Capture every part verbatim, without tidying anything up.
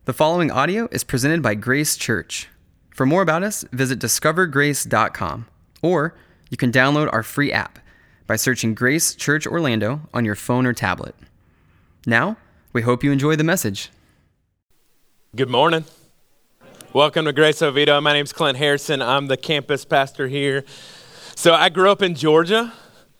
The following audio is presented by Grace Church. For more about us, visit discover grace dot com, or you can download our free app by searching Grace Church Orlando on your phone or tablet. Now, we hope you enjoy the message. Good morning. Welcome to Grace Oviedo. My name's Clint Harrison. I'm the campus pastor here. So I grew up in Georgia.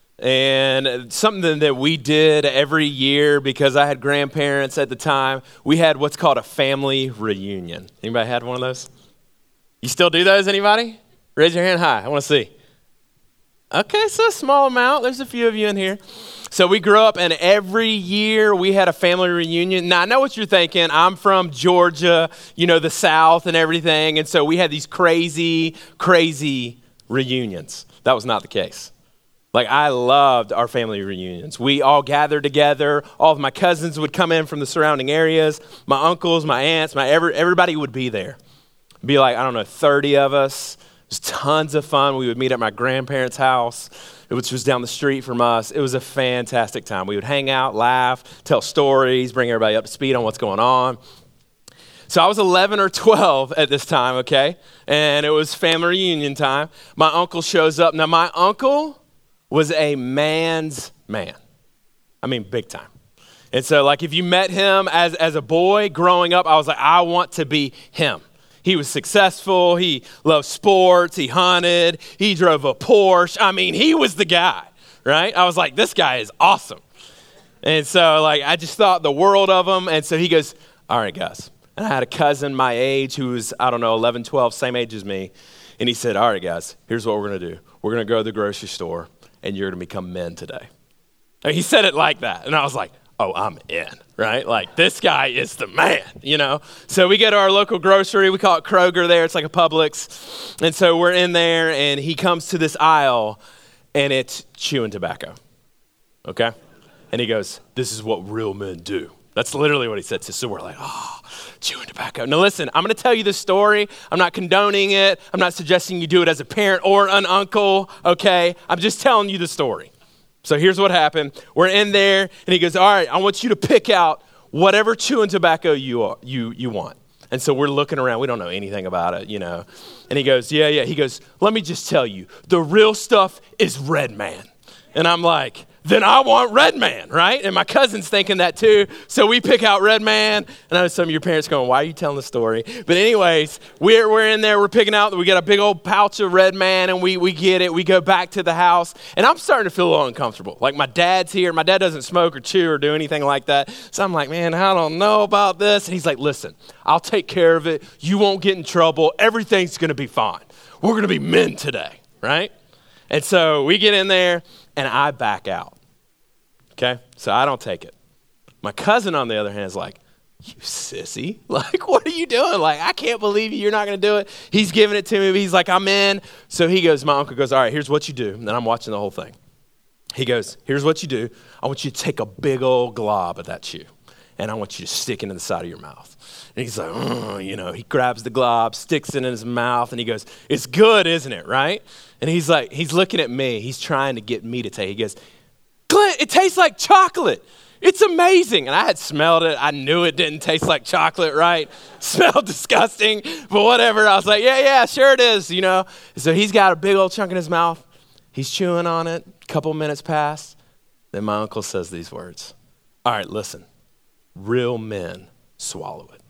And something that we did every year, because I had grandparents at the time, we had what's called a family reunion. Anybody had one of those? You still do those, anybody? Raise your hand high, I want to see. Okay, so a small amount. There's a few of you in here. So we grew up, and every year we had a family reunion. Now, I know what you're thinking. I'm from Georgia, you know, the South and everything. And so we had these crazy, crazy reunions. That was not the case. Like, I loved our family reunions. We all gathered together. All of my cousins would come in from the surrounding areas. My uncles, my aunts, my every, everybody would be there. It'd be like, I don't know, thirty of us. It was tons of fun. We would meet at my grandparents' house, which was down the street from us. It was a fantastic time. We would hang out, laugh, tell stories, bring everybody up to speed on what's going on. So I was eleven or twelve at this time, okay? And it was family reunion time. My uncle shows up. Now, my uncle was a man's man. I mean, big time. And so, like, if you met him as, as a boy growing up, I was like, I want to be him. He was successful. He loved sports. He hunted. He drove a Porsche. I mean, he was the guy, right? I was like, this guy is awesome. And so, like, I just thought the world of him. And so he goes, all right, guys. And I had a cousin my age who was, I don't know, eleven, twelve, same age as me. And he said, all right, guys, here's what we're going to do. We're going to go to the grocery store, and you're going to become men today. And he said it like that. And I was like, oh, I'm in, right? Like, this guy is the man, you know? So we go to our local grocery. We call it Kroger there. It's like a Publix. And so we're in there, and he comes to this aisle, and it's chewing tobacco, okay? And he goes, this is what real men do. That's literally what he said. So we're like, oh, chewing tobacco. Now listen, I'm going to tell you this story. I'm not condoning it. I'm not suggesting you do it as a parent or an uncle, okay? I'm just telling you the story. So here's what happened. We're in there, and he goes, all right, I want you to pick out whatever chewing tobacco you are, you you want. And so we're looking around. We don't know anything about it, you know. And he goes, yeah, yeah. He goes, let me just tell you, the real stuff is Red Man. And I'm like, then I want Red Man, right? And my cousin's thinking that too. So we pick out Red Man. And I know some of your parents going, why are you telling the story? But anyways, we're we're in there. We're picking out. We got a big old pouch of Red Man, and we we get it. We go back to the house. And I'm starting to feel a little uncomfortable. Like, my dad's here. My dad doesn't smoke or chew or do anything like that. So I'm like, man, I don't know about this. And he's like, listen, I'll take care of it. You won't get in trouble. Everything's going to be fine. We're going to be men today, right? And so we get in there, and I back out. Okay, so I don't take it. My cousin, on the other hand, is like, you sissy. Like, what are you doing? Like, I can't believe you. You're not going to do it. He's giving it to me. He's like, I'm in. So he goes, my uncle goes, all right, here's what you do. And then I'm watching the whole thing. He goes, here's what you do. I want you to take a big old glob of that chew, and I want you to stick it in the side of your mouth. And he's like, oh, you know, he grabs the glob, sticks it in his mouth, and he goes, it's good, isn't it, right? And he's like, he's looking at me. He's trying to get me to take. He goes, Clint, it tastes like chocolate. It's amazing. And I had smelled it. I knew it didn't taste like chocolate, right? Smelled disgusting, but whatever. I was like, yeah, yeah, sure it is, you know. So he's got a big old chunk in his mouth. He's chewing on it. A couple minutes pass. Then my uncle says these words. All right, listen. Real men swallow it.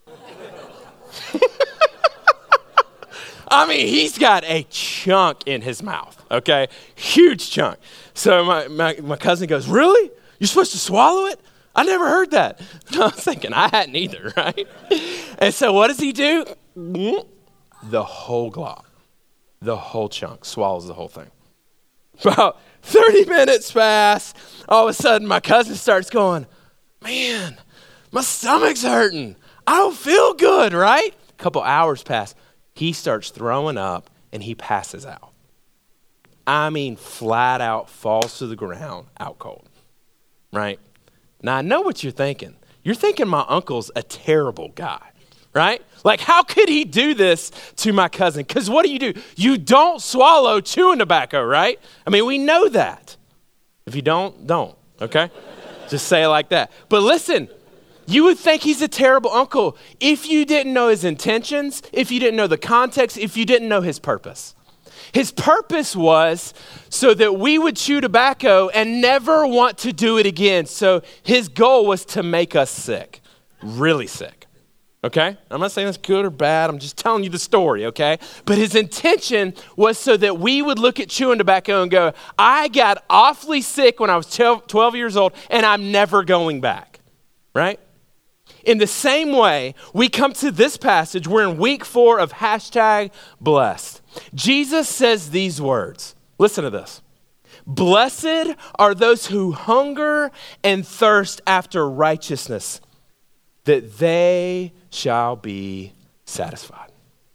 I mean, he's got a chunk in his mouth, okay? Huge chunk. So my, my, my cousin goes, really? You're supposed to swallow it? I never heard that. And I was thinking, I hadn't either, right? And so what does he do? The whole glob, the whole chunk, swallows the whole thing. About thirty minutes pass. All of a sudden, my cousin starts going, man, my stomach's hurting. I don't feel good, right? A couple hours pass. He starts throwing up, and he passes out. I mean, flat out falls to the ground, out cold, right? Now, I know what you're thinking. You're thinking my uncle's a terrible guy, right? Like, how could he do this to my cousin? Because what do you do? You don't swallow chewing tobacco, right? I mean, we know that. If you don't, don't, okay? Just say it like that. But listen, You would think he's a terrible uncle if you didn't know his intentions, if you didn't know the context, if you didn't know his purpose. His purpose was so that we would chew tobacco and never want to do it again. So his goal was to make us sick, really sick. Okay? I'm not saying it's good or bad. I'm just telling you the story, okay? But his intention was so that we would look at chewing tobacco and go, I got awfully sick when I was twelve years old, and I'm never going back, right? In the same way, we come to this passage. We're in week four of hashtag blessed. Jesus says these words. Listen to this. Blessed are those who hunger and thirst after righteousness, that they shall be satisfied.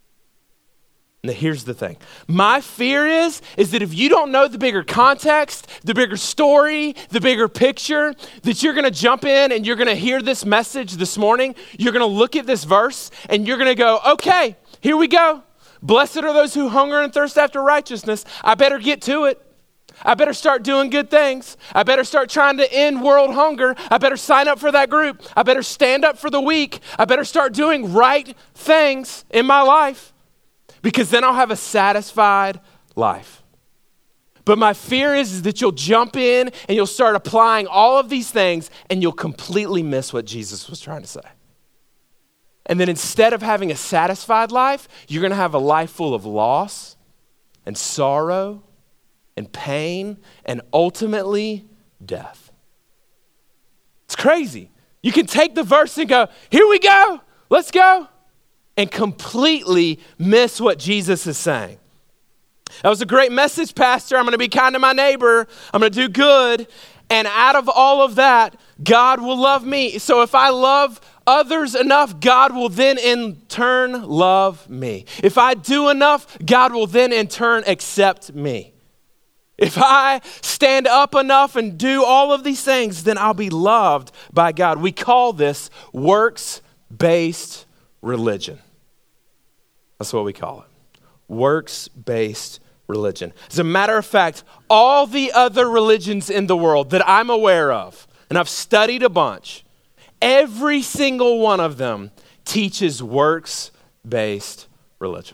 Now here's the thing. My fear is, is that if you don't know the bigger context, the bigger story, the bigger picture, that you're gonna jump in and you're gonna hear this message this morning, you're gonna look at this verse and you're gonna go, okay, here we go. Blessed are those who hunger and thirst after righteousness. I better get to it. I better start doing good things. I better start trying to end world hunger. I better sign up for that group. I better stand up for the weak. I better start doing right things in my life, because then I'll have a satisfied life. But my fear is, is that you'll jump in and you'll start applying all of these things and you'll completely miss what Jesus was trying to say. And then instead of having a satisfied life, you're going to have a life full of loss and sorrow and pain and ultimately death. It's crazy. You can take the verse and go, here we go, let's go, and completely miss what Jesus is saying. That was a great message, Pastor. I'm going to be kind to my neighbor. I'm going to do good. And out of all of that, God will love me. So if I love others enough, God will then in turn love me. If I do enough, God will then in turn accept me. If I stand up enough and do all of these things, then I'll be loved by God. We call this works-based religion. That's what we call it. Works-based religion. As a matter of fact, all the other religions in the world that I'm aware of, and I've studied a bunch, every single one of them teaches works-based religion.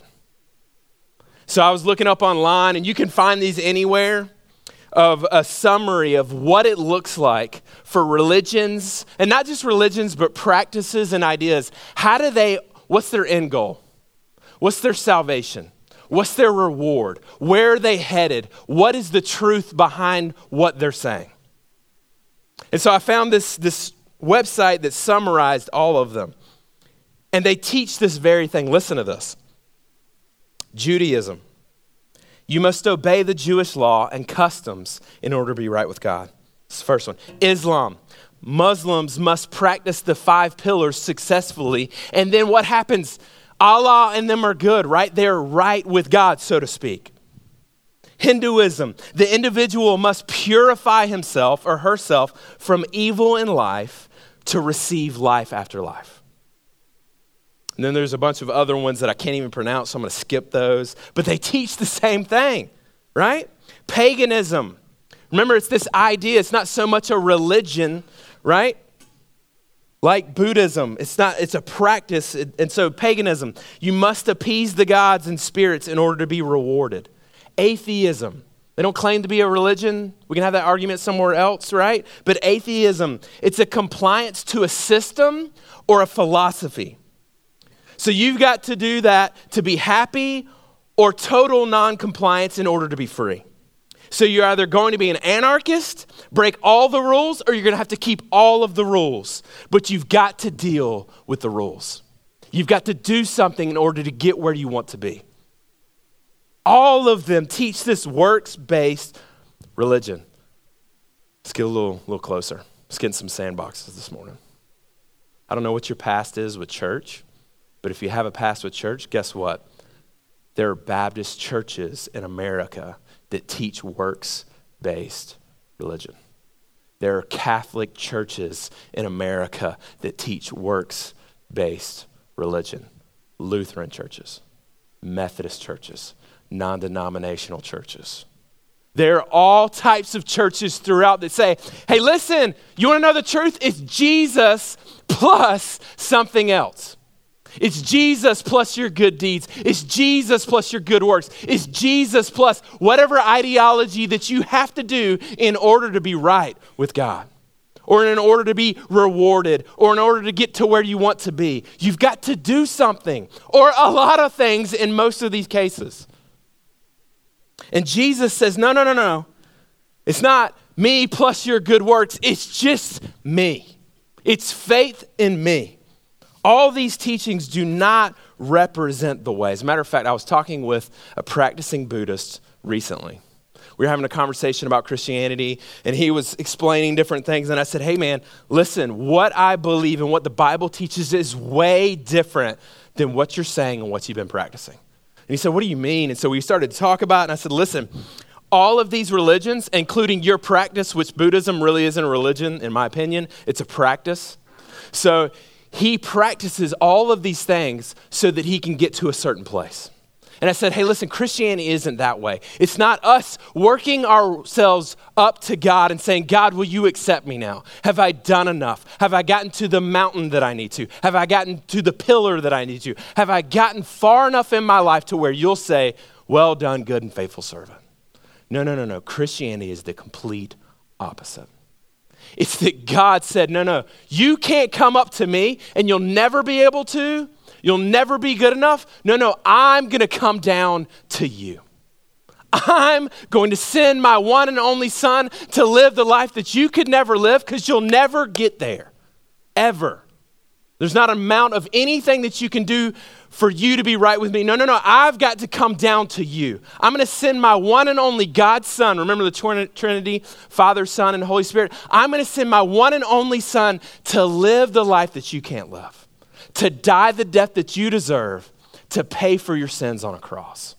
So I was looking up online, and you can find these anywhere, of a summary of what it looks like for religions, and not just religions, but practices and ideas. How do they, what's their end goal? What's their salvation? What's their reward? Where are they headed? What is the truth behind what they're saying? And so I found this, this website that summarized all of them. And they teach this very thing. Listen to this. Judaism. You must obey the Jewish law and customs in order to be right with God. That's the first one. Islam. Muslims must practice the five pillars successfully. And then what happens? Allah and them are good, right? They're right with God, so to speak. Hinduism. The individual must purify himself or herself from evil in life to receive life after life. And then there's a bunch of other ones that I can't even pronounce, so I'm going to skip those. But they teach the same thing, right? Paganism. Remember, it's this idea. It's not so much a religion, right? Like Buddhism. It's not. It's a practice. And so paganism. You must appease the gods and spirits in order to be rewarded. Atheism. They don't claim to be a religion. We can have that argument somewhere else, right? But atheism, it's a compliance to a system or a philosophy. So you've got to do that to be happy, or total non-compliance in order to be free. So you're either going to be an anarchist, break all the rules, or you're going to have to keep all of the rules. But you've got to deal with the rules. You've got to do something in order to get where you want to be. All of them teach this works-based religion. Let's get a little, little closer. Let's get in some sandboxes this morning. I don't know what your past is with church. But if you have a past with church, guess what? There are Baptist churches in America that teach works-based religion. There are Catholic churches in America that teach works-based religion. Lutheran churches, Methodist churches, non-denominational churches. There are all types of churches throughout that say, hey, listen, you want to know the truth? It's Jesus plus something else. It's Jesus plus your good deeds. It's Jesus plus your good works. It's Jesus plus whatever ideology that you have to do in order to be right with God, or in order to be rewarded, or in order to get to where you want to be. You've got to do something, or a lot of things in most of these cases. And Jesus says, no, no, no, no. It's not me plus your good works. It's just me. It's faith in me. All these teachings do not represent the way. As a matter of fact, I was talking with a practicing Buddhist recently. We were having a conversation about Christianity, and he was explaining different things. And I said, hey, man, listen, what I believe and what the Bible teaches is way different than what you're saying and what you've been practicing. And he said, what do you mean? And so we started to talk about it, and I said, listen, all of these religions, including your practice, which Buddhism really isn't a religion, in my opinion, it's a practice. So he practices all of these things so that he can get to a certain place. And I said, hey, listen, Christianity isn't that way. It's not us working ourselves up to God and saying, God, will you accept me now? Have I done enough? Have I gotten to the mountain that I need to? Have I gotten to the pillar that I need to? Have I gotten far enough in my life to where you'll say, well done, good and faithful servant? No, no, no, no. Christianity is the complete opposite. It's that God said, no, no, you can't come up to me and you'll never be able to. You'll never be good enough. No, no, I'm going to come down to you. I'm going to send my one and only son to live the life that you could never live because you'll never get there, ever. There's not an amount of anything that you can do for you to be right with me. No, no, no, I've got to come down to you. I'm going to send my one and only God's son. Remember the Trinity, Father, Son, and Holy Spirit. I'm going to send my one and only son to live the life that you can't live, to die the death that you deserve, to pay for your sins on a cross.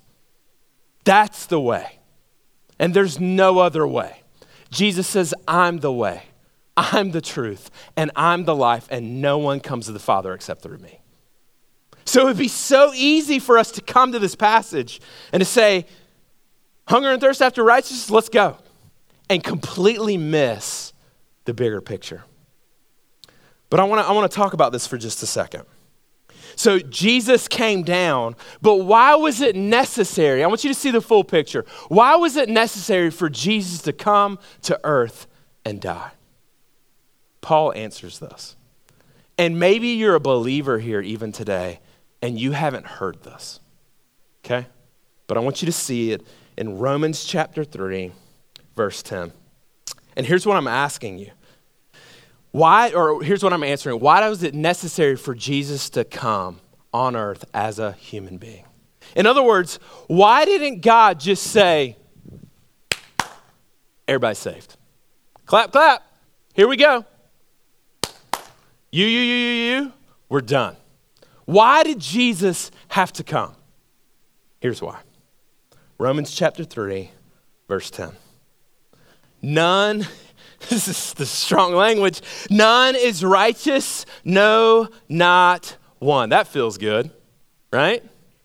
That's the way. And there's no other way. Jesus says, I'm the way, I'm the truth, and I'm the life, and no one comes to the Father except through me. So it would be so easy for us to come to this passage and to say, hunger and thirst after righteousness, let's go, and completely miss the bigger picture. But I want to I want to talk about this for just a second. So Jesus came down, but why was it necessary? I want you to see the full picture. Why was it necessary for Jesus to come to earth and die? Paul answers this. And maybe you're a believer here even today, and you haven't heard this, okay? But I want you to see it in Romans chapter three, verse ten. And here's what I'm asking you. Why, or here's what I'm answering. Why was it necessary for Jesus to come on earth as a human being? In other words, why didn't God just say, everybody's saved? Clap, clap. Here we go. You, you, you, you, you, we're done. Why did Jesus have to come? Here's why. Romans chapter three, verse ten. None, this is the strong language, none is righteous, no, not one. That feels good, right?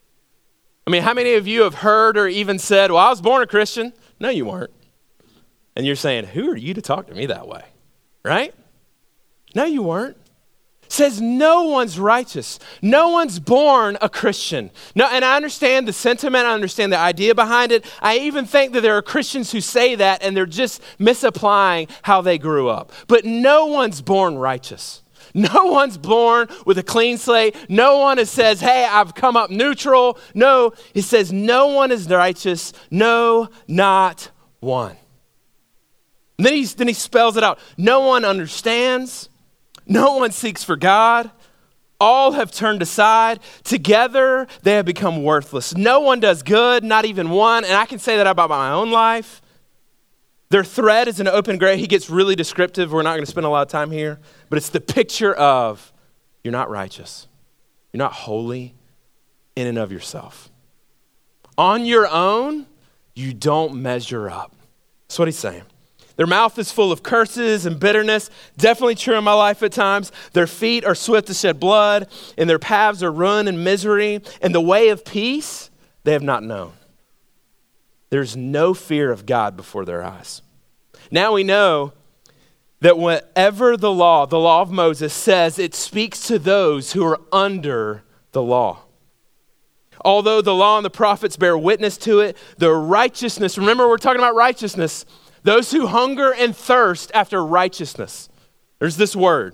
I mean, how many of you have heard or even said, well, I was born a Christian? No, you weren't. And you're saying, who are you to talk to me that way, right? No, you weren't. Says no one's righteous. No one's born a Christian. No, and I understand the sentiment. I understand the idea behind it. I even think that there are Christians who say that and they're just misapplying how they grew up. But no one's born righteous. No one's born with a clean slate. No one that says, hey, I've come up neutral. No, it says no one is righteous. No, not one. And then, he's, then he spells it out. No one understands. No one seeks for God. All have turned aside. Together, they have become worthless. No one does good, not even one. And I can say that about my own life. Their thread is an open grave. He gets really descriptive. We're not going to spend a lot of time here. But it's the picture of you're not righteous. You're not holy in and of yourself. On your own, you don't measure up. That's what he's saying. Their mouth is full of curses and bitterness. Definitely true in my life at times. Their feet are swift to shed blood, and their paths are ruin and misery. And the way of peace they have not known. There's no fear of God before their eyes. Now we know that whatever the law, the law of Moses says, it speaks to those who are under the law. Although the law and the prophets bear witness to it, the righteousness, remember we're talking about righteousness, those who hunger and thirst after righteousness. There's this word.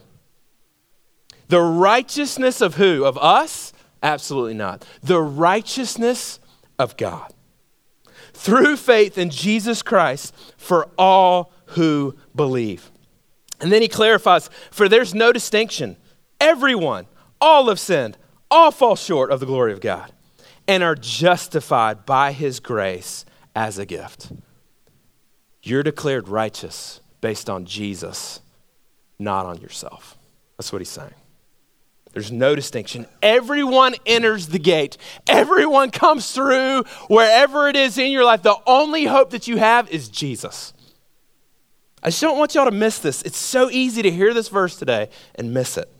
The righteousness of who? Of us? Absolutely not. The righteousness of God. Through faith in Jesus Christ for all who believe. And then he clarifies, for there's no distinction. Everyone, all have sinned, all fall short of the glory of God, and are justified by his grace as a gift. You're declared righteous based on Jesus, not on yourself. That's what he's saying. There's no distinction. Everyone enters the gate. Everyone comes through wherever it is in your life. The only hope that you have is Jesus. I just don't want y'all to miss this. It's so easy to hear this verse today and miss it.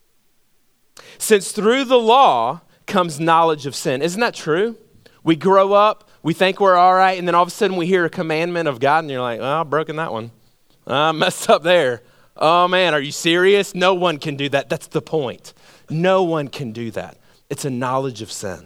Since through the law comes knowledge of sin. Isn't that true? We grow up, we think we're all right, and then all of a sudden we hear a commandment of God, and you're like, oh, I've broken that one. I messed up there. Oh, man, are you serious? No one can do that. That's the point. No one can do that. It's a knowledge of sin.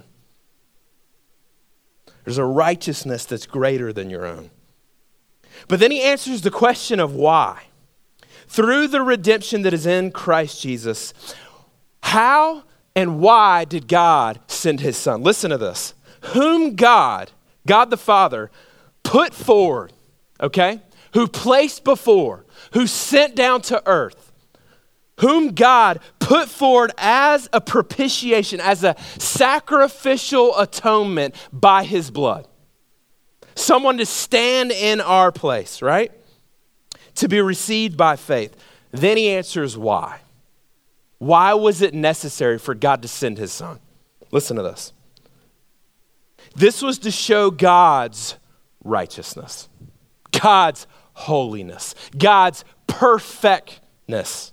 There's a righteousness that's greater than your own. But then he answers the question of why. Through the redemption that is in Christ Jesus, how and why did God send his son? Listen to this. Whom God, God the Father, put forward, okay? Who placed before, who sent down to earth, whom God put forward as a propitiation, as a sacrificial atonement by his blood. Someone to stand in our place, right? To be received by faith. Then he answers why. Why was it necessary for God to send his son? Listen to this. This was to show God's righteousness, God's holiness, God's perfectness.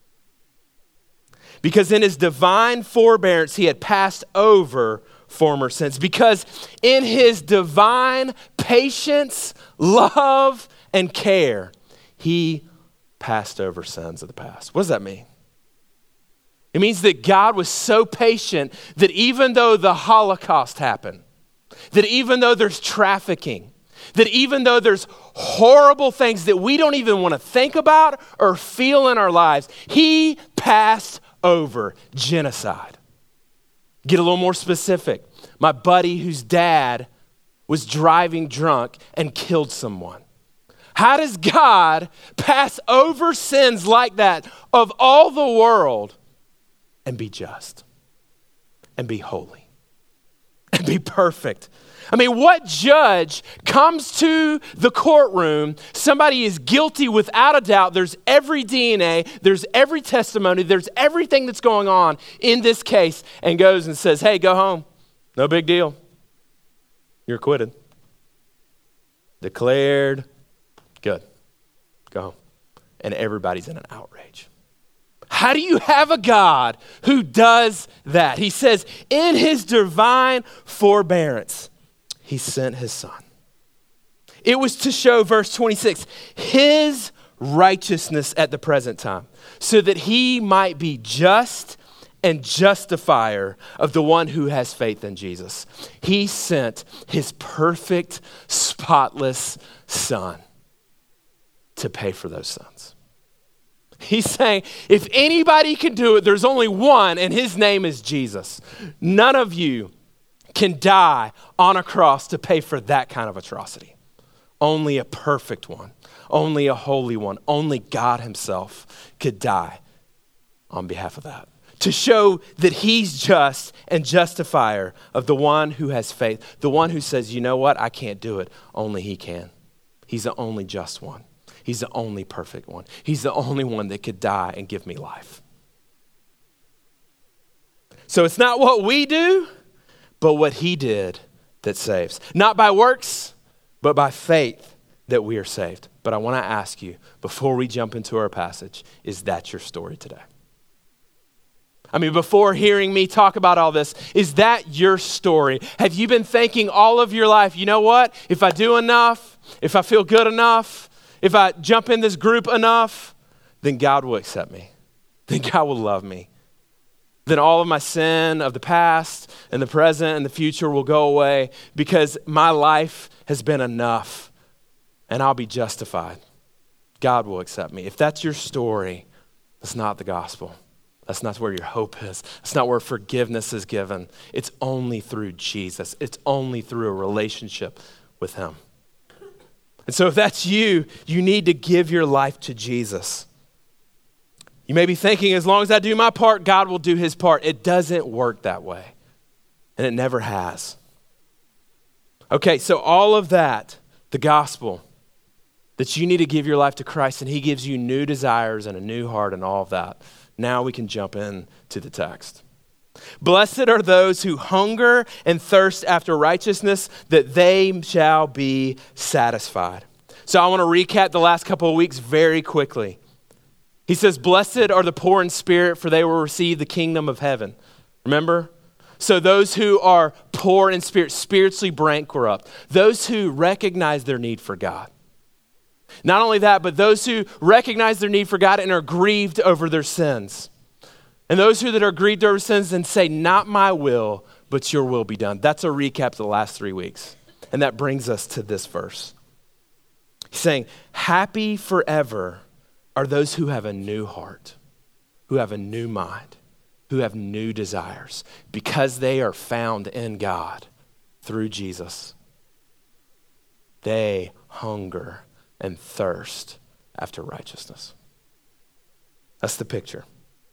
Because in his divine forbearance, he had passed over former sins. Because in his divine patience, love, and care, he passed over sins of the past. What does that mean? It means that God was so patient that even though the Holocaust happened, that even though there's trafficking, that even though there's horrible things that we don't even want to think about or feel in our lives, he passed over genocide. Get a little more specific. My buddy whose dad was driving drunk and killed someone. How does God pass over sins like that of all the world and be just and be holy and be perfect? I mean, what judge comes to the courtroom, somebody is guilty without a doubt, there's every D N A, there's every testimony, there's everything that's going on in this case, and goes and says, hey, go home. No big deal. You're acquitted. Declared good. Go home. And everybody's in an outrage. How do you have a God who does that? He says, in his divine forbearance, he sent his son. It was to show, verse twenty-six, his righteousness at the present time, so that he might be just and justifier of the one who has faith in Jesus. He sent his perfect, spotless son to pay for those sins. He's saying, if anybody can do it, there's only one, and his name is Jesus. None of you can die on a cross to pay for that kind of atrocity. Only a perfect one, only a holy one, only God himself could die on behalf of that. To show that he's just and justifier of the one who has faith, the one who says, you know what, I can't do it, only he can. He's the only just one. He's the only perfect one. He's the only one that could die and give me life. So it's not what we do, but what he did that saves. Not by works, but by faith that we are saved. But I want to ask you, before we jump into our passage, is that your story today? I mean, before hearing me talk about all this, is that your story? Have you been thinking all of your life, you know what? If I do enough, if I feel good enough, if I jump in this group enough, then God will accept me. Then God will love me. Then all of my sin of the past and the present and the future will go away because my life has been enough and I'll be justified. God will accept me. If that's your story, that's not the gospel. That's not where your hope is. That's not where forgiveness is given. It's only through Jesus. It's only through a relationship with him. And so if that's you, you need to give your life to Jesus. You may be thinking, as long as I do my part, God will do his part. It doesn't work that way. And it never has. Okay, so all of that, the gospel, that you need to give your life to Christ and he gives you new desires and a new heart and all of that. Now we can jump in to the text. Blessed are those who hunger and thirst after righteousness, that they shall be satisfied. So I want to recap the last couple of weeks very quickly. He says, blessed are the poor in spirit, for they will receive the kingdom of heaven. Remember? So those who are poor in spirit, spiritually bankrupt, those who recognize their need for God. Not only that, but those who recognize their need for God and are grieved over their sins. And those who that are grieved over sins and say, not my will, but your will be done. That's a recap of the last three weeks. And that brings us to this verse. He's saying, happy forever are those who have a new heart, who have a new mind, who have new desires, because they are found in God through Jesus. They hunger and thirst after righteousness. That's the picture.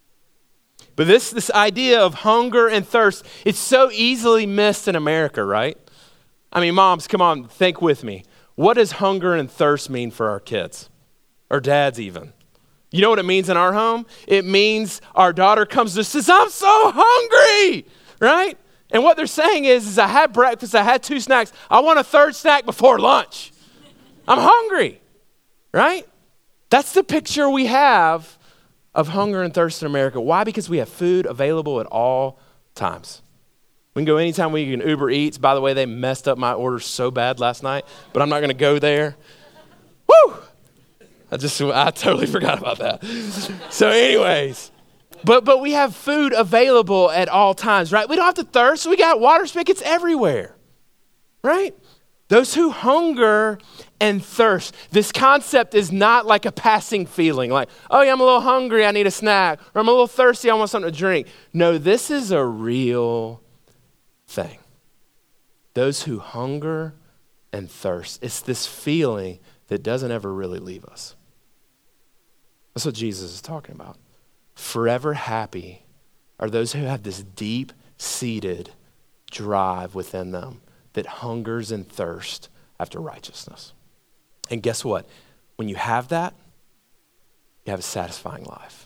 But this, this idea of hunger and thirst, it's so easily missed in America, right? I mean, moms, come on, think with me. What does hunger and thirst mean for our kids? Or dads even? You know what it means in our home? It means our daughter comes to us and says, I'm so hungry, right? And what they're saying is, is I had breakfast, I had two snacks, I want a third snack before lunch. I'm hungry, right? That's the picture we have of hunger and thirst in America. Why? Because we have food available at all times. We can go anytime we can Uber Eats. By the way, they messed up my order so bad last night, but I'm not going to go there. Woo! I just, I totally forgot about that. So anyways, but but we have food available at all times, right? We don't have to thirst. We got water spigots everywhere, right? Those who hunger and thirst. This concept is not like a passing feeling, like, oh yeah, I'm a little hungry, I need a snack, or I'm a little thirsty, I want something to drink. No, this is a real thing. Those who hunger and thirst. It's this feeling that doesn't ever really leave us. That's what Jesus is talking about. Forever happy are those who have this deep-seated drive within them that hungers and thirsts after righteousness. And guess what? When you have that, you have a satisfying life.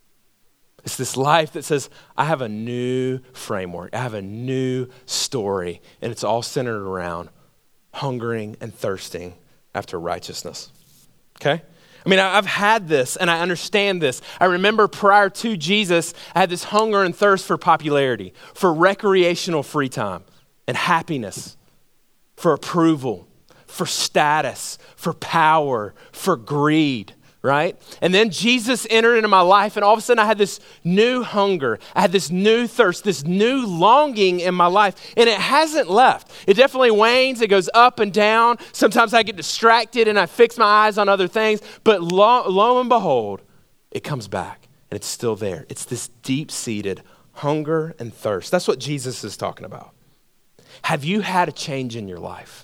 It's this life that says, I have a new framework. I have a new story. And it's all centered around hungering and thirsting after righteousness. Okay? I mean, I've had this and I understand this. I remember prior to Jesus, I had this hunger and thirst for popularity, for recreational free time and happiness, for approval, for status, for power, for greed, right? And then Jesus entered into my life and all of a sudden I had this new hunger. I had this new thirst, this new longing in my life, and it hasn't left. It definitely wanes. It goes up and down. Sometimes I get distracted and I fix my eyes on other things, but lo, lo and behold, it comes back and it's still there. It's this deep-seated hunger and thirst. That's what Jesus is talking about. Have you had a change in your life?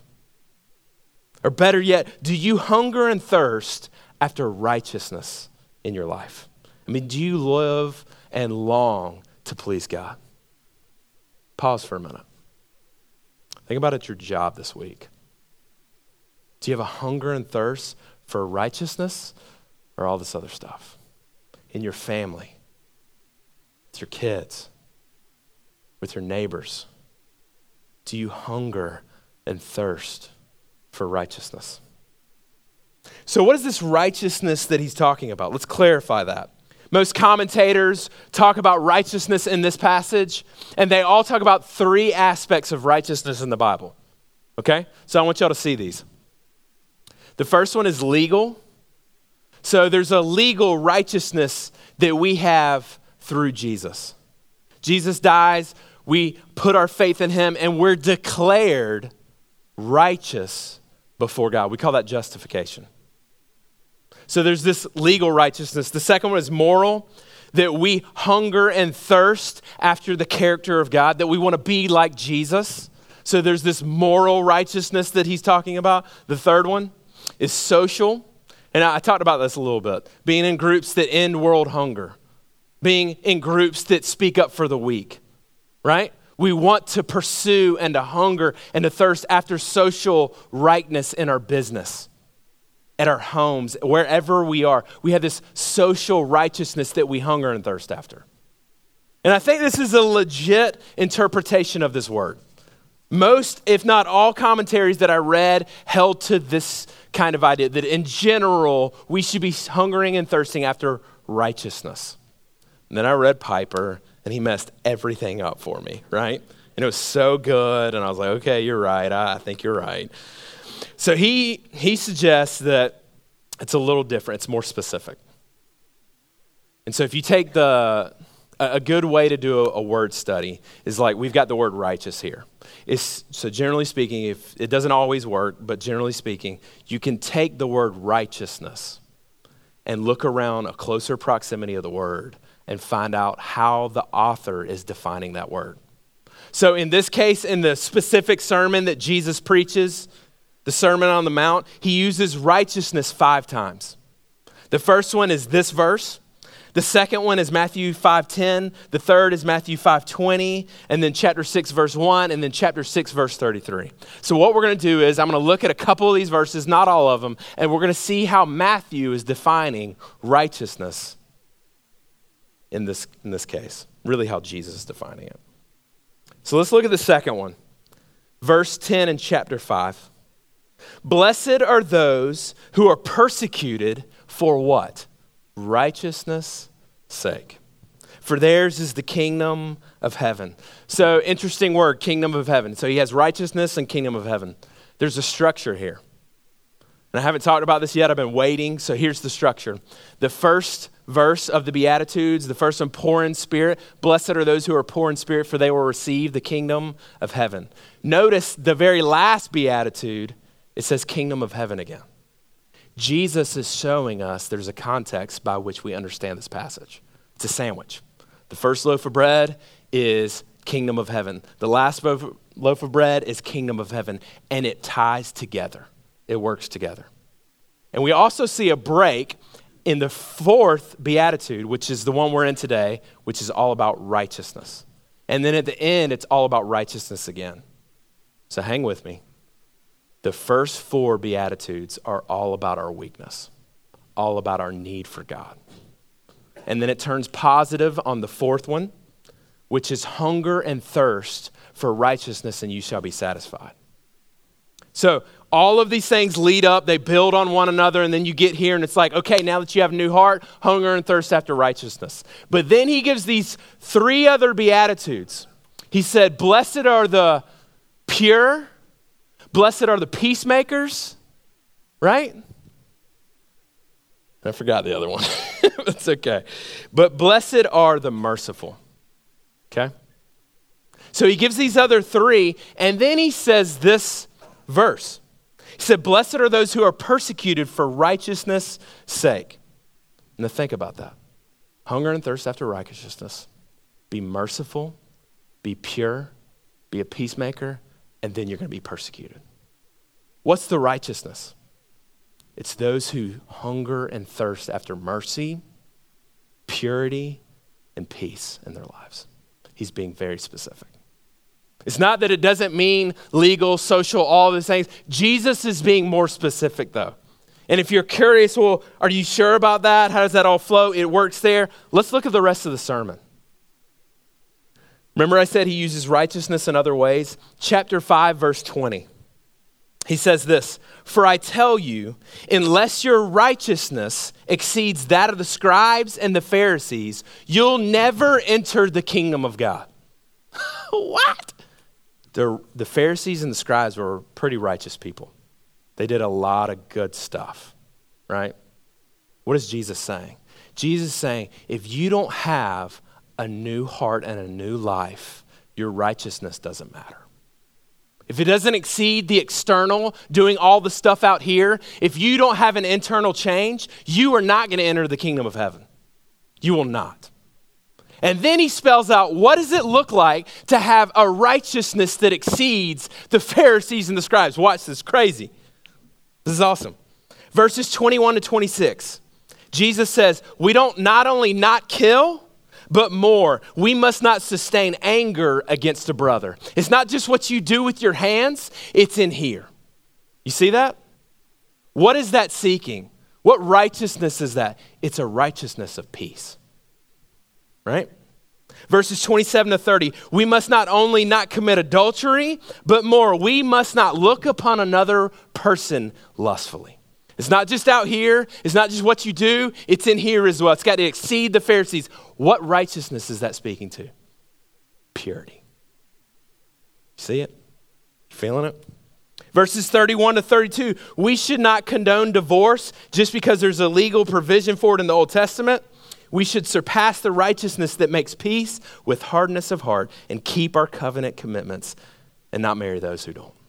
Or better yet, do you hunger and thirst after righteousness in your life? I mean, do you live and long to please God? Pause for a minute. Think about it at your job this week. Do you have a hunger and thirst for righteousness or all this other stuff? In your family, with your kids, with your neighbors, do you hunger and thirst for righteousness? So what is this righteousness that he's talking about? Let's clarify that. Most commentators talk about righteousness in this passage, and they all talk about three aspects of righteousness in the Bible. Okay? So I want y'all to see these. The first one is legal. So there's a legal righteousness that we have through Jesus. Jesus dies, we put our faith in him, and we're declared righteous before God. We call that justification. So there's this legal righteousness. The second one is moral, that we hunger and thirst after the character of God, that we want to be like Jesus. So there's this moral righteousness that he's talking about. The third one is social. And I talked about this a little bit. Being in groups that end world hunger. Being in groups that speak up for the weak, right? We want to pursue and to hunger and to thirst after social rightness in our business, at our homes, wherever we are. We have this social righteousness that we hunger and thirst after. And I think this is a legit interpretation of this word. Most, if not all, commentaries that I read held to this kind of idea, that in general, we should be hungering and thirsting after righteousness. And then I read Piper, and he messed everything up for me, right? And it was so good, and I was like, okay, you're right. I, I think you're right. So he he suggests that it's a little different. It's more specific. And so if you take the, a, a good way to do a, a word study is like, we've got the word righteous here. It's, so generally speaking, if it doesn't always work, but generally speaking, you can take the word righteousness and look around a closer proximity of the word and find out how the author is defining that word. So in this case, in the specific sermon that Jesus preaches, the Sermon on the Mount, he uses righteousness five times. The first one is this verse. The second one is Matthew five ten. The third is Matthew five twenty. And then chapter six, verse one. And then chapter six, verse thirty-three. So what we're going to do is I'm going to look at a couple of these verses, not all of them, and we're going to see how Matthew is defining righteousness in this, in this case. Really how Jesus is defining it. So let's look at the second one. Verse ten in chapter five. Blessed are those who are persecuted for what? Righteousness' sake. For theirs is the kingdom of heaven. So interesting word, kingdom of heaven. So he has righteousness and kingdom of heaven. There's a structure here. And I haven't talked about this yet. I've been waiting. So here's the structure. The first verse of the Beatitudes, the first one, poor in spirit. Blessed are those who are poor in spirit, for they will receive the kingdom of heaven. Notice the very last Beatitude, it says kingdom of heaven again. Jesus is showing us there's a context by which we understand this passage. It's a sandwich. The first loaf of bread is kingdom of heaven. The last loaf of bread is kingdom of heaven, and it ties together. It works together. And we also see a break in the fourth beatitude, which is the one we're in today, which is all about righteousness. And then at the end, it's all about righteousness again. So hang with me. The first four beatitudes are all about our weakness, all about our need for God. And then it turns positive on the fourth one, which is hunger and thirst for righteousness, and you shall be satisfied. So all of these things lead up, they build on one another, and then you get here and it's like, okay, now that you have a new heart, hunger and thirst after righteousness. But then he gives these three other beatitudes. He said, blessed are the pure, blessed are the peacemakers, right? I forgot the other one. That's okay. But blessed are the merciful, okay? So he gives these other three, and then he says this verse. He said, blessed are those who are persecuted for righteousness' sake. Now think about that. Hunger and thirst after righteousness. Be merciful, be pure, be a peacemaker, and then you're going to be persecuted. What's the righteousness? It's those who hunger and thirst after mercy, purity, and peace in their lives. He's being very specific. It's not that it doesn't mean legal, social, all these things. Jesus is being more specific though. And if you're curious, well, are you sure about that? How does that all flow? It works there. Let's look at the rest of the sermon. Remember I said he uses righteousness in other ways? Chapter five, verse twenty. He says this, for I tell you, unless your righteousness exceeds that of the scribes and the Pharisees, you'll never enter the kingdom of God. What? The, the Pharisees and the scribes were pretty righteous people. They did a lot of good stuff, right? What is Jesus saying? Jesus is saying, if you don't have a new heart and a new life, your righteousness doesn't matter. If it doesn't exceed the external, doing all the stuff out here, if you don't have an internal change, you are not going to enter the kingdom of heaven. You will not. And then he spells out, what does it look like to have a righteousness that exceeds the Pharisees and the scribes? Watch this, crazy. This is awesome. Verses twenty-one to twenty-six, Jesus says, we don't not only not kill, but more. We must not sustain anger against a brother. It's not just what you do with your hands, it's in here. You see that? What is that seeking? What righteousness is that? It's a righteousness of peace. Right? Verses twenty-seven to thirty, we must not only not commit adultery, but more, we must not look upon another person lustfully. It's not just out here. It's not just what you do. It's in here as well. It's got to exceed the Pharisees. What righteousness is that speaking to? Purity. See it? You feeling it? Verses thirty-one to thirty-two, we should not condone divorce just because there's a legal provision for it in the Old Testament. We should surpass the righteousness that makes peace with hardness of heart and keep our covenant commitments and not marry those who don't.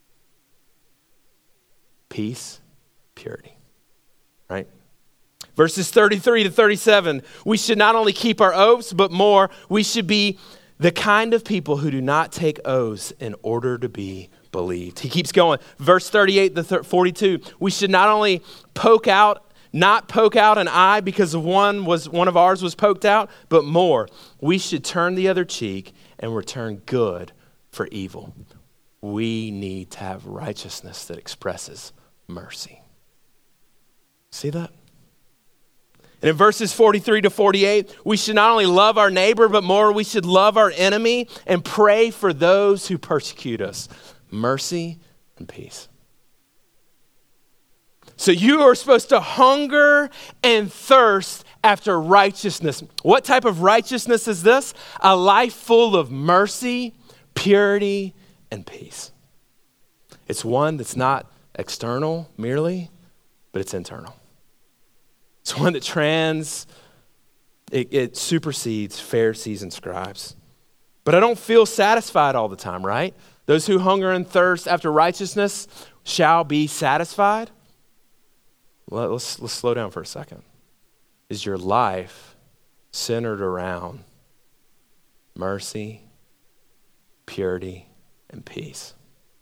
Peace, purity, right? Verses thirty-three to thirty-seven, we should not only keep our oaths, but more, we should be the kind of people who do not take oaths in order to be believed. He keeps going. Verse thirty-eight to forty-two, we should not only poke out Not poke out an eye because of one was one of ours was poked out, but more, we should turn the other cheek and return good for evil. We need to have righteousness that expresses mercy. See that? And in verses forty-three to forty-eight, we should not only love our neighbor, but more, we should love our enemy and pray for those who persecute us. Mercy and peace. So you are supposed to hunger and thirst after righteousness. What type of righteousness is this? A life full of mercy, purity, and peace. It's one that's not external merely, but it's internal. It's one that trans, it, it supersedes Pharisees and scribes. But I don't feel satisfied all the time, right? Those who hunger and thirst after righteousness shall be satisfied. Let's, let's slow down for a second. Is your life centered around mercy, purity, and peace?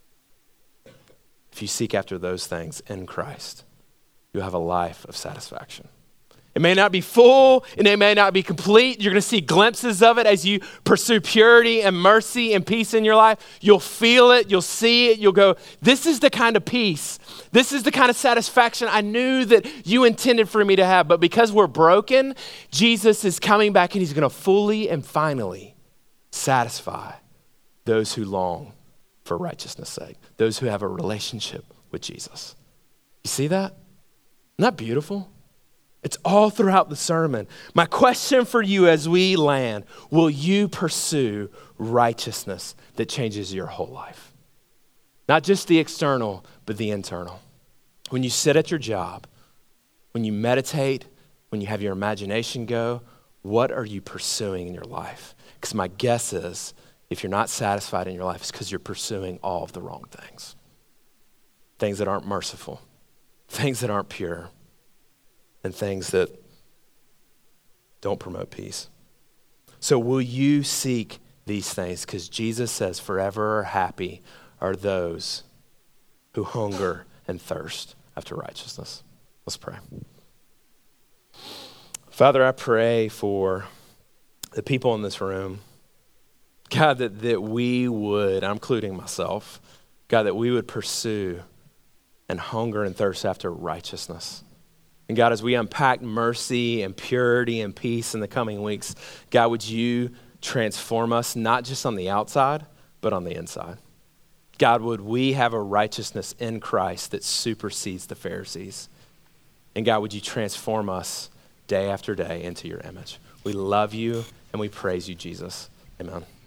If you seek after those things in Christ, you'll have a life of satisfaction. It may not be full and it may not be complete. You're going to see glimpses of it as you pursue purity and mercy and peace in your life. You'll feel it. You'll see it. You'll go, this is the kind of peace. This is the kind of satisfaction I knew that you intended for me to have. But because we're broken, Jesus is coming back and he's going to fully and finally satisfy those who long for righteousness' sake, those who have a relationship with Jesus. You see that? Isn't that beautiful? It's all throughout the sermon. My question for you as we land, will you pursue righteousness that changes your whole life? Not just the external, but the internal. When you sit at your job, when you meditate, when you have your imagination go, what are you pursuing in your life? Because my guess is, if you're not satisfied in your life, it's because you're pursuing all of the wrong things. Things that aren't merciful, things that aren't pure, and things that don't promote peace. So will you seek these things? Because Jesus says forever happy are those who hunger and thirst after righteousness. Let's pray. Father, I pray for the people in this room, God, that, that we would, I'm including myself, God, that we would pursue and hunger and thirst after righteousness. And God, as we unpack mercy and purity and peace in the coming weeks, God, would you transform us, not just on the outside, but on the inside? God, would we have a righteousness in Christ that supersedes the Pharisees? And God, would you transform us day after day into your image? We love you and we praise you, Jesus. Amen.